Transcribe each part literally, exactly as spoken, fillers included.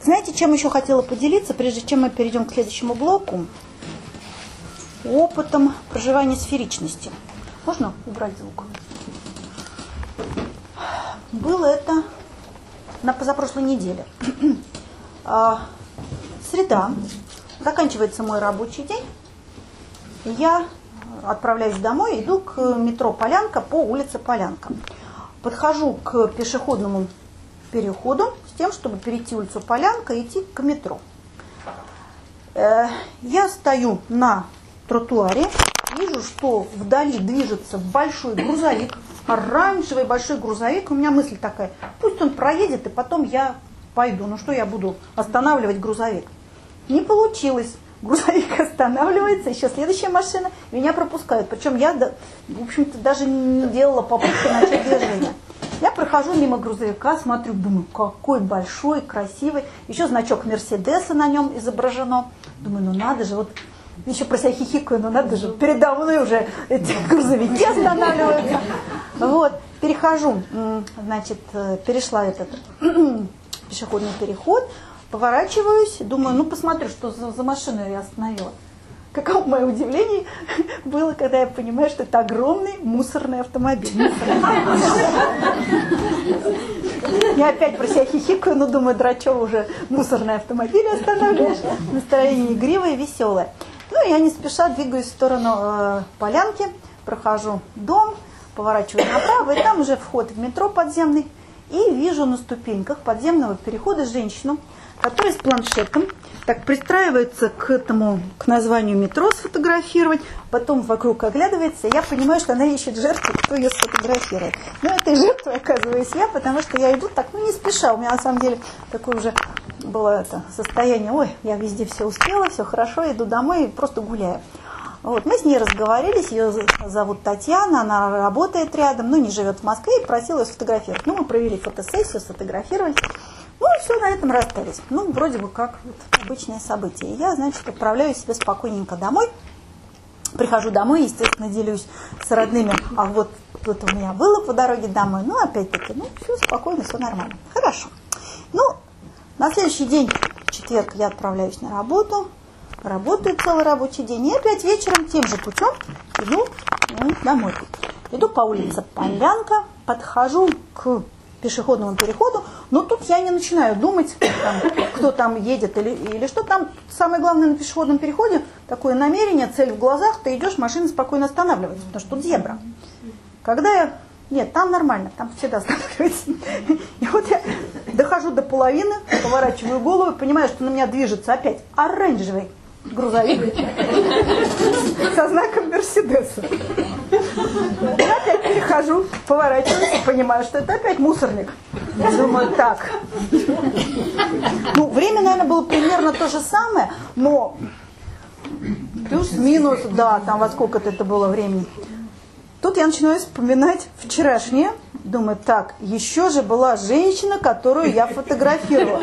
Знаете, чем еще хотела поделиться, прежде чем мы перейдем к следующему блоку? Опытом проживания сферичности. Можно убрать звук? Было это на позапрошлой неделе. Среда. Заканчивается мой рабочий день. Я отправляюсь домой, иду к метро Полянка по улице Полянка. Подхожу к пешеходному переходу с тем, чтобы перейти улицу Полянка и идти к метро. Я стою на тротуаре, вижу, что вдали движется большой грузовик, оранжевый большой грузовик. У меня мысль такая: пусть он проедет, и потом я пойду. Ну что я буду останавливать грузовик? Не получилось. Грузовик останавливается, еще следующая машина, меня пропускают. Причем я, в общем-то, даже не делала попытки начать движение. Я прохожу мимо грузовика, смотрю, думаю, какой большой, красивый. Еще значок Мерседеса на нем изображено. Думаю, ну надо же, вот еще про себя хихикаю, ну надо же, передо мной уже эти грузовики останавливаются. Вот, перехожу, значит, перешла этот пешеходный переход. Поворачиваюсь, думаю, ну посмотрю, что за, за машину я остановила. Каково мое удивление было, когда я понимаю, что это огромный мусорный автомобиль. Я опять про себя хихикаю, но думаю, драчево уже мусорный автомобиль останавливаешь. Настроение игривое, веселое. Ну, я не спеша двигаюсь в сторону э, Полянки, прохожу дом, поворачиваю направо, и там уже вход в метро подземный. И вижу на ступеньках подземного перехода женщину, которая с планшетом так пристраивается к этому, к названию метро сфотографировать, потом вокруг оглядывается, и я понимаю, что она ищет жертву, кто ее сфотографирует. Но этой жертвой оказываюсь я, потому что я иду так, ну не спеша, у меня на самом деле такое уже было это состояние: ой, я везде все успела, все хорошо, иду домой и просто гуляю. Вот, мы с ней разговорились, ее зовут Татьяна, она работает рядом, но не живет в Москве, и просила ее сфотографировать. Ну, мы провели фотосессию, сфотографировали. Ну, и все, на этом расстались. Ну, вроде бы как вот обычное событие. И я, значит, отправляю себя спокойненько домой. Прихожу домой, естественно, делюсь с родными. А вот тут у меня было по дороге домой. Ну, опять-таки, ну, все спокойно, все нормально. Хорошо. Ну, на следующий день, в четверг, я отправляюсь на работу. Работаю целый рабочий день. И опять вечером тем же путем иду ну, домой. Иду по улице Полянка, подхожу к пешеходному переходу, но тут я не начинаю думать, там, кто там едет или, или что там. Самое главное на пешеходном переходе такое намерение, цель в глазах, ты идешь, машина спокойно останавливается, потому что тут зебра. Когда я... Нет, там нормально, там всегда останавливается. И вот я дохожу до половины, поворачиваю голову и понимаю, что на меня движется опять оранжевый грузовик со знаком Мерседеса. Я опять перехожу, поворачиваюсь и понимаю, что это опять мусорник. Я думаю, так. Ну, время, наверное, было примерно то же самое, но плюс-минус, да, там во сколько-то это было времени. Тут я начинаю вспоминать вчерашнее. Думаю, так, еще же была женщина, которую я фотографировала.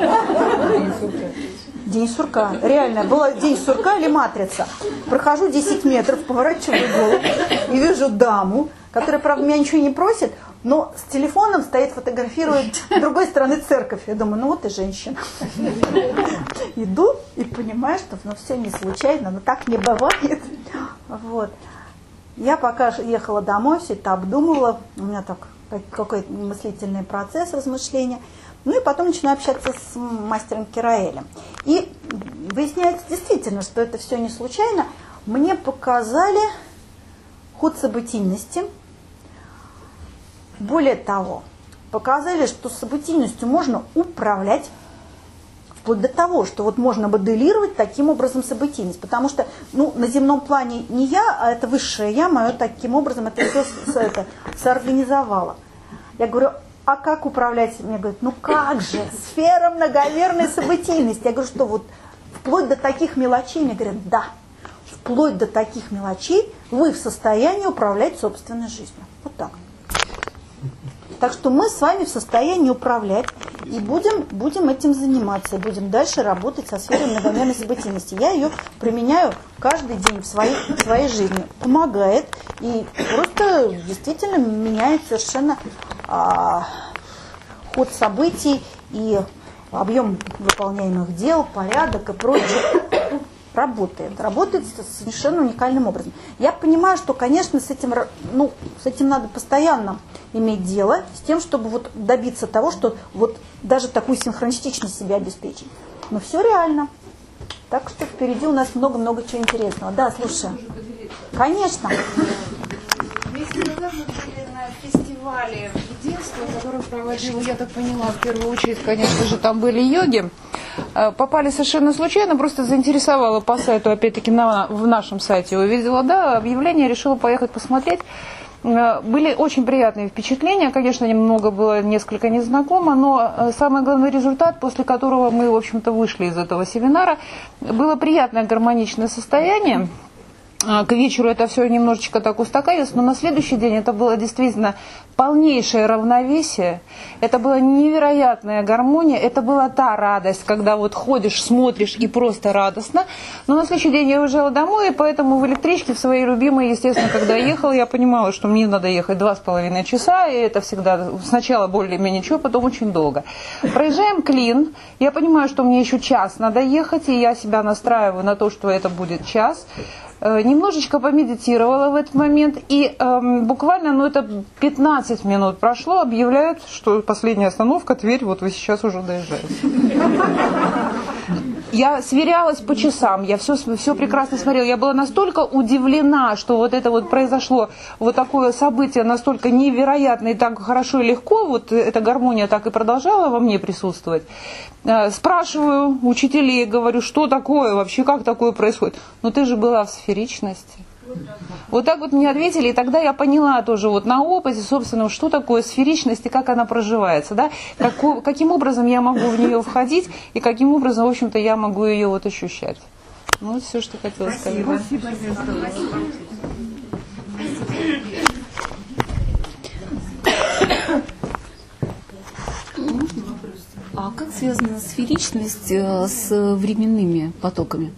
День сурка. Реально, была день сурка или матрица. Прохожу десять метров, поворачиваю голову и вижу даму, которая, правда, меня ничего не просит, но с телефоном стоит, фотографирует с другой стороны церковь. Я думаю, ну вот и женщина. Иду и понимаю, что ну, все не случайно, но так не бывает. Вот. Я пока ехала домой, все это обдумывала. У меня так какой-то мыслительный процесс размышления. Ну и потом начинаю общаться с мастером Кираэлем. И выясняется действительно, что это все не случайно. Мне показали ход событийности. Более того, показали, что событийностью можно управлять, вплоть до того, что вот можно моделировать таким образом событийность. Потому что ну, на земном плане не я, а это высшее я, мое таким образом это все это, соорганизовало. Я говорю, а как управлять? Мне говорят, ну как же, сфера многомерной событийности. Я говорю, что вот вплоть до таких мелочей? Мне говорят, да, вплоть до таких мелочей вы в состоянии управлять собственной жизнью. Вот так. Так что мы с вами в состоянии управлять и будем, будем этим заниматься, и будем дальше работать со сферой многомерной событийности. Я ее применяю каждый день в своей, в своей жизни. Помогает и просто действительно меняет совершенно а, ход событий. И объем выполняемых дел, порядок и прочее работает. Работает совершенно уникальным образом. Я понимаю, что, конечно, с этим, ну, с этим надо постоянно иметь дело, с тем, чтобы вот добиться того, что вот даже такую синхронистичность себе обеспечить. Но все реально. Так что впереди у нас много-много чего интересного. Да, слушай. Конечно. Месяц назад мы были на фестивале единства, который проводил, я так поняла, в первую очередь, конечно же, там были йоги. Попали совершенно случайно, просто заинтересовала по сайту, опять-таки на, в нашем сайте увидела, да, объявление, решила поехать посмотреть. Были очень приятные впечатления, конечно, немного было несколько незнакомо, но самый главный результат, после которого мы, в общем-то, вышли из этого семинара, было приятное гармоничное состояние. К вечеру это все немножечко так устаканилось, но на следующий день это было действительно полнейшее равновесие, это была невероятная гармония, это была та радость, когда вот ходишь, смотришь и просто радостно. Но на следующий день я уезжала домой, и поэтому в электричке в своей любимой, естественно, когда я ехала, я понимала, что мне надо ехать два с половиной часа, и это всегда сначала более-менее ничего, потом очень долго. Проезжаем Клин, я понимаю, что мне еще час надо ехать, и я себя настраиваю на то, что это будет час. Немножечко помедитировала в этот момент, и эм, буквально, ну это пятнадцать минут прошло, объявляют, что последняя остановка, Тверь, вот вы сейчас уже доезжаете. Я сверялась по часам, я все, все прекрасно смотрела. Я была настолько удивлена, что вот это вот произошло, вот такое событие настолько невероятное и так хорошо и легко, вот эта гармония так и продолжала во мне присутствовать. Спрашиваю учителей, говорю, что такое вообще, как такое происходит? Ну ты же была в сферичности. Вот так вот мне ответили, и тогда я поняла тоже вот на опыте, собственно, что такое сферичность и как она проживается, да, как, каким образом я могу в нее входить и каким образом, в общем-то, я могу ее вот ощущать. Ну, вот все, что хотела сказать. Спасибо. А как связана сферичность с временными потоками?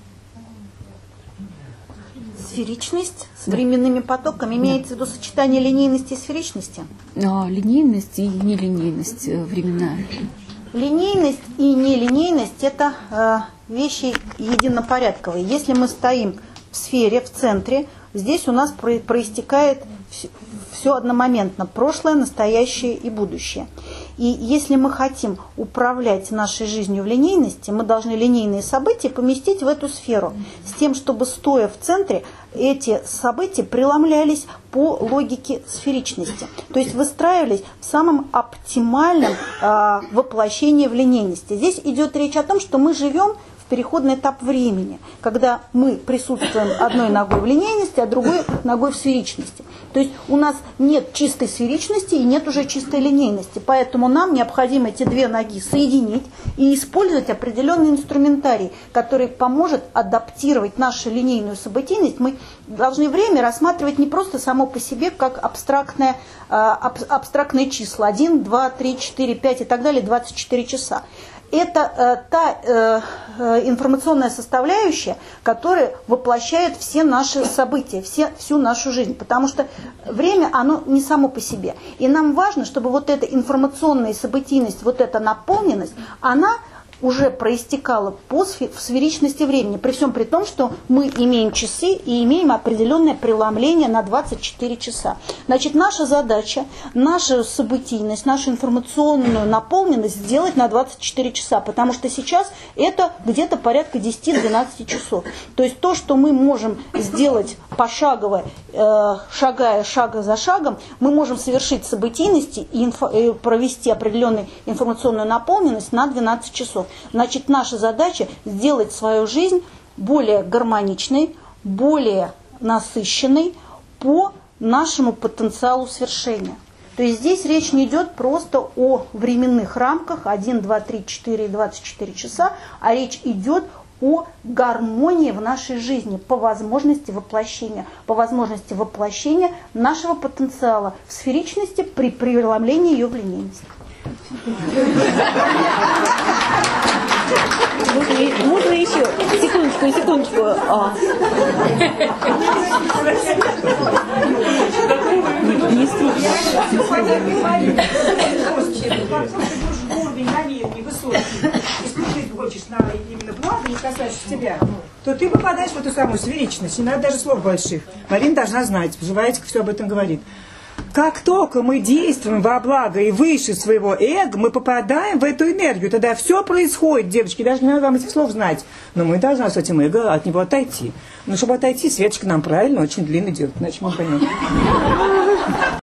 Сферичность с временными потоками, имеется в виду сочетание линейности и сферичности? А, линейность и нелинейность временная. Линейность и нелинейность – это э, вещи единопорядковые. Если мы стоим в сфере, в центре, здесь у нас про- проистекает все, все одномоментно – прошлое, настоящее и будущее. И если мы хотим управлять нашей жизнью в линейности, мы должны линейные события поместить в эту сферу, с тем, чтобы, стоя в центре, эти события преломлялись по логике сферичности. То есть выстраивались в самом оптимальном э, воплощении в линейности. Здесь идет речь о том, что мы живем в переходный этап времени, когда мы присутствуем одной ногой в линейности, а другой ногой в сферичности. То есть у нас нет чистой сферичности и нет уже чистой линейности. Поэтому нам необходимо эти две ноги соединить и использовать определенный инструментарий, который поможет адаптировать нашу линейную событийность. Мы должны время рассматривать не просто само по себе, как абстрактное, аб, абстрактные числа. один, два, три, четыре, пять и так далее, двадцать четыре часа. Это э, та э, информационная составляющая, которая воплощает все наши события, все, всю нашу жизнь. Потому что время, оно не само по себе. И нам важно, чтобы вот эта информационная событийность, вот эта наполненность, она уже проистекала по сфер, в сферичности времени, при всем при том, что мы имеем часы и имеем определенное преломление на двадцать четыре часа. Значит, наша задача, нашу событийность, нашу информационную наполненность сделать на двадцать четыре часа, потому что сейчас это где-то порядка десять-двенадцать часов. То есть то, что мы можем сделать пошагово, э, шагая шаг за шагом, мы можем совершить событийности и, инфо, и провести определенную информационную наполненность на двенадцать часов. Значит, наша задача сделать свою жизнь более гармоничной, более насыщенной по нашему потенциалу свершения. То есть здесь речь не идет просто о временных рамках один, два, три, четыре и двадцать четыре часа, а речь идет о гармонии в нашей жизни, по возможности воплощения, по возможности воплощения нашего потенциала в сферичности при преломлении ее в линейность. Можно, можно еще? Секундочку, секундочку. А. Не, не строго. уровень намерений высокий, и служить хочешь на именно благо, не касаешься тебя, то ты попадаешь в эту самую сферичность. Не надо даже слов больших. Марина должна знать, Живаетика все об этом говорит. Как только мы действуем во благо и выше своего эго, мы попадаем в эту энергию. Тогда все происходит, девочки, даже не надо вам этих слов знать. Но мы должны с этим эго от него отойти. Но чтобы отойти, Светочка нам правильно очень длинно делать, иначе мы поймем.